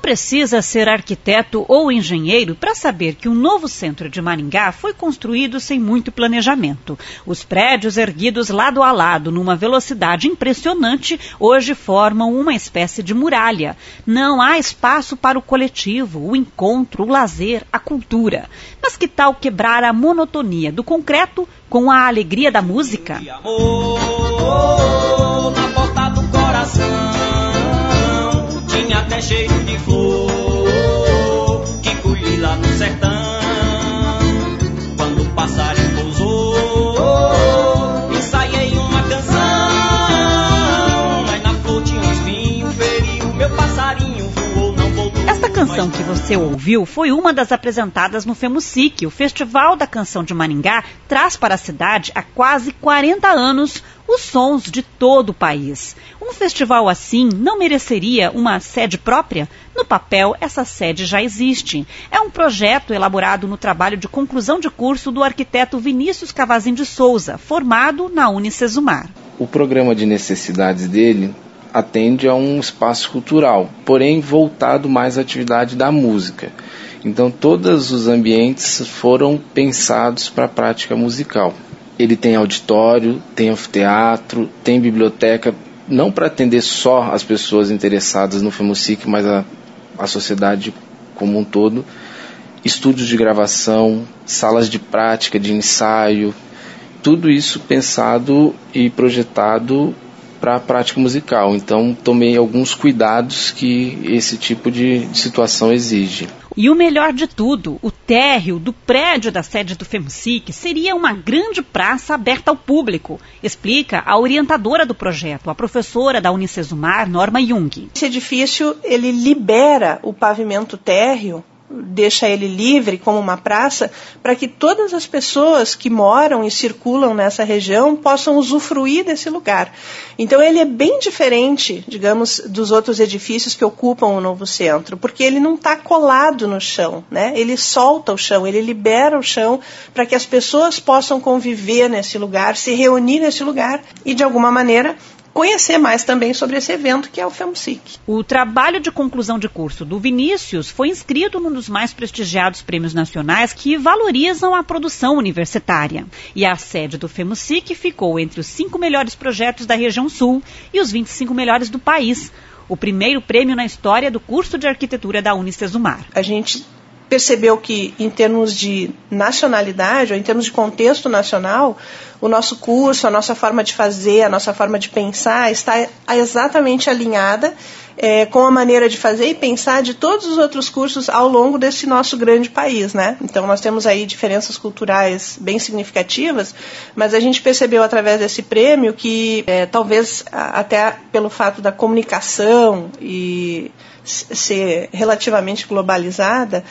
precisa ser arquiteto ou engenheiro para saber que um novo centro de Maringá foi construído sem muito planejamento. Os prédios erguidos lado a lado numa velocidade impressionante hoje formam uma espécie de muralha. Não há espaço para o coletivo, o encontro, o lazer, a cultura. Mas que tal quebrar a monotonia do concreto com a alegria da música? Amor, na porta do coração. Tinha até cheiro de flor que colhi lá no sertão. Quando o passarinho pousou, ensaiei uma canção. Mas na flor tinha um espinho, feriu meu passarinho, voou, não voltou. Esta canção que você ouviu foi uma das apresentadas no FEMUSIC. O Festival da Canção de Maringá traz para a cidade há quase 40 anos os sons de todo o país. Um festival assim não mereceria uma sede própria? No papel, essa sede já existe. É um projeto elaborado no trabalho de conclusão de curso do arquiteto Vinícius Cavazin de Souza, formado na Unicesumar. O programa de necessidades dele atende a um espaço cultural, porém voltado mais à atividade da música. Então todos os ambientes foram pensados para a prática musical. Ele tem auditório, tem anfiteatro, tem biblioteca, não para atender só as pessoas interessadas no FEMUSIC, mas a sociedade como um todo. Estúdios de gravação, salas de prática, de ensaio, tudo isso pensado e projetado para a prática musical. Então, tomei alguns cuidados que esse tipo de situação exige. E o melhor de tudo, o térreo do prédio da sede do FEMUSIC seria uma grande praça aberta ao público, explica a orientadora do projeto, a professora da Unicesumar, Norma Jung. Esse edifício, ele libera o pavimento térreo, deixa ele livre como uma praça, para que todas as pessoas que moram e circulam nessa região possam usufruir desse lugar. Então ele é bem diferente, digamos, dos outros edifícios que ocupam o novo centro, porque ele não está colado no chão, né? Ele solta o chão, ele libera o chão para que as pessoas possam conviver nesse lugar, se reunir nesse lugar e, de alguma maneira, conhecer mais também sobre esse evento que é o FEMUSIC. O trabalho de conclusão de curso do Vinícius foi inscrito num dos mais prestigiados prêmios nacionais que valorizam a produção universitária. E a sede do FEMUSIC ficou entre os 5 melhores projetos da região sul e os 25 melhores do país. O primeiro prêmio na história do curso de arquitetura da Unicesumar. A gente percebeu que, em termos de nacionalidade, ou em termos de contexto nacional, o nosso curso, a nossa forma de fazer, a nossa forma de pensar está exatamente alinhada com a maneira de fazer e pensar de todos os outros cursos ao longo desse nosso grande país, né? Então, nós temos aí diferenças culturais bem significativas, mas a gente percebeu através desse prêmio que, talvez até pelo fato da comunicação e ser relativamente globalizada,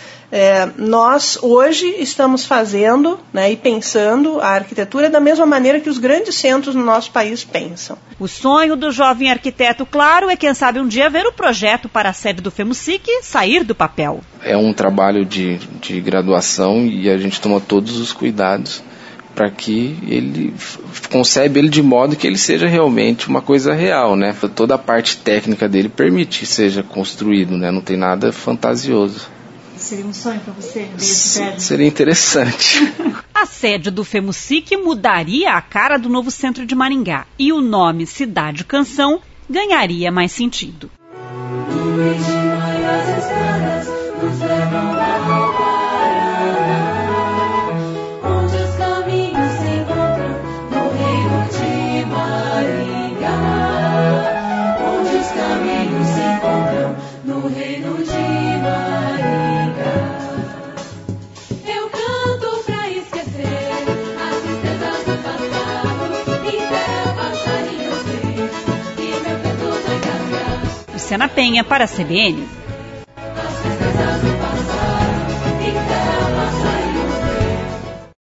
nós hoje estamos fazendo, né, e pensando a arquitetura da mesma maneira que os grandes centros no nosso país pensam. O sonho do jovem arquiteto, claro, é quem sabe um dia ver o projeto para a sede do FEMUSIC sair do papel. É um trabalho de graduação e a gente toma todos os cuidados para que ele concebe ele de modo que ele seja realmente uma coisa real, né? Toda a parte técnica dele permite que seja construído, né? Não tem nada fantasioso. Seria um sonho para você ver esse prédio? Seria interessante. A sede do FEMUSIC mudaria a cara do novo centro de Maringá e o nome Cidade Canção ganharia mais sentido. Luciana Penha para a CBN.